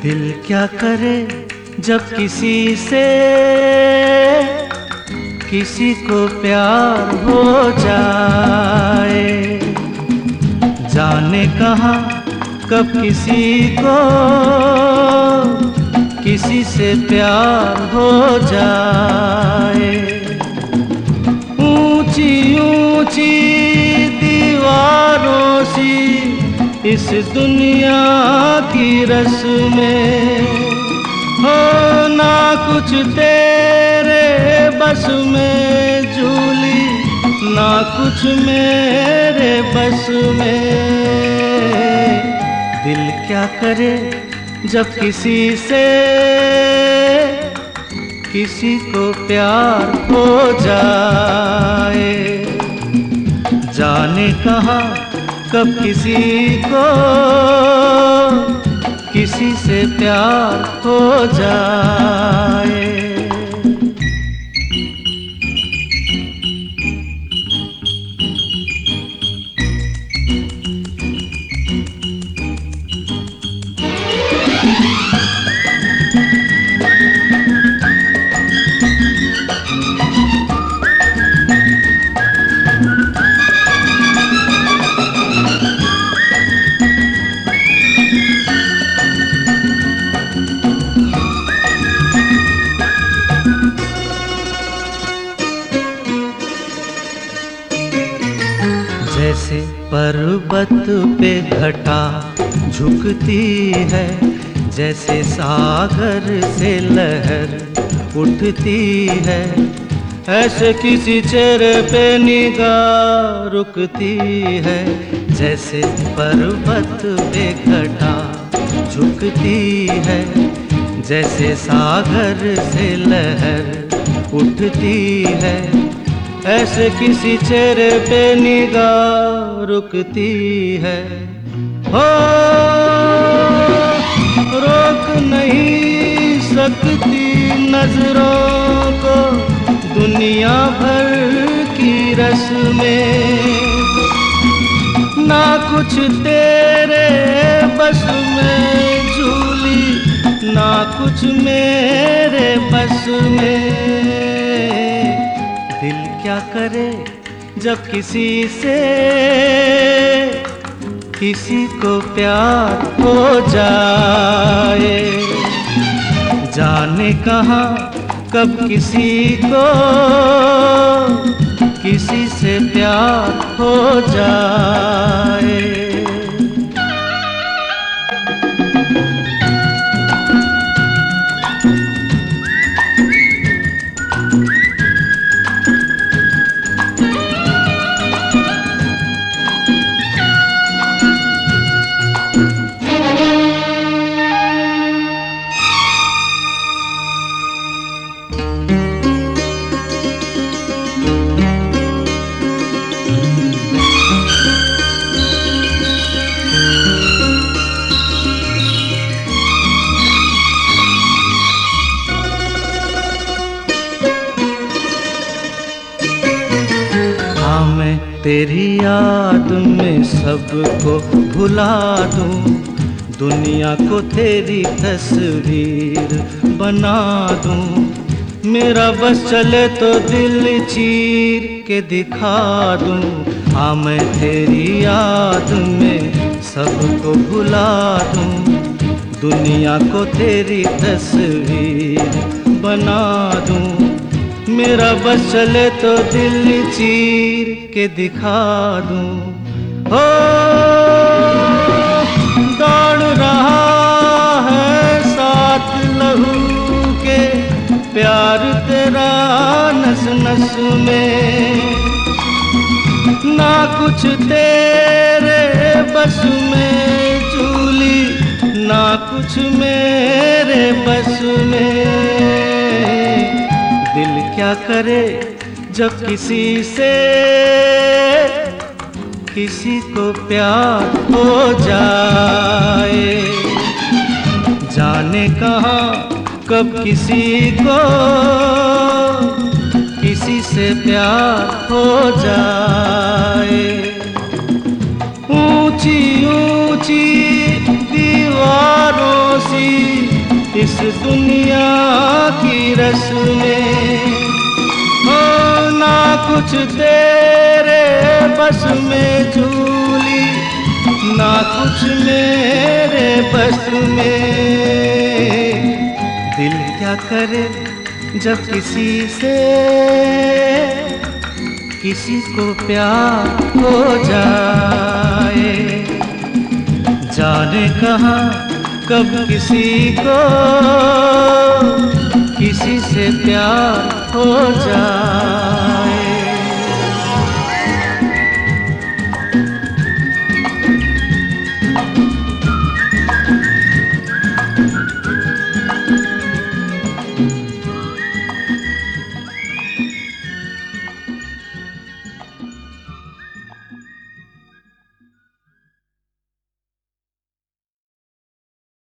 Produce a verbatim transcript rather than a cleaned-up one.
दिल क्या करे जब किसी से किसी को प्यार हो जाए। जाने कहाँ कब किसी को किसी से प्यार हो जाए। ऊंची ऊंची दीवारों सी इस दुनिया की रस्में हो, ना कुछ तेरे बस में झूली, ना कुछ मेरे बस में। दिल क्या करे जब किसी से किसी को प्यार हो जाए। जाने कहाँ कब किसी को किसी से प्यार हो जाए। जैसे पर्वत पे घटा झुकती है, जैसे सागर से लहर उठती है, ऐसे किसी चेहरे पे निगाह रुकती है। जैसे पर्वत पे घटा झुकती है, जैसे सागर से लहर उठती है, ऐसे किसी चेहरे पे निगाह रुकती है। हो रोक नहीं सकती नजरों को दुनिया भर की रस्में, ना कुछ तेरे बस में झूली, ना कुछ मेरे बस में। दिल क्या करे जब किसी से किसी को प्यार हो जाए। जाने कहाँ कब किसी को किसी से प्यार हो जाए। मैं तेरी याद में सबको भुला दूं, दुनिया को तेरी तस्वीर बना दूं। मेरा बस चले तो दिल चीर के दिखा दूं। हाँ मैं तेरी याद में सबको भुला दूं, दुनिया को तेरी तस्वीर बना दूं। मेरा बस चले तो दिल चीर के दिखा दूं। हो दौड़ रहा है साथ लहू के प्यार तेरा नस नस में, ना कुछ तेरे बस में झूली, ना कुछ मेरे बस में। दिल क्या करे जब किसी से किसी को प्यार हो जाए। जाने कहाँ कब किसी को किसी से प्यार हो जाए। ऊंची ऊंची दीवारों सी इस दुनिया की रस्में, हो ना कुछ तेरे बस में झूली, ना कुछ मेरे बस में। दिल क्या करे जब किसी से किसी को प्यार हो जाए, जाने कहाँ कब किसी को किसी से प्यार हो जाए।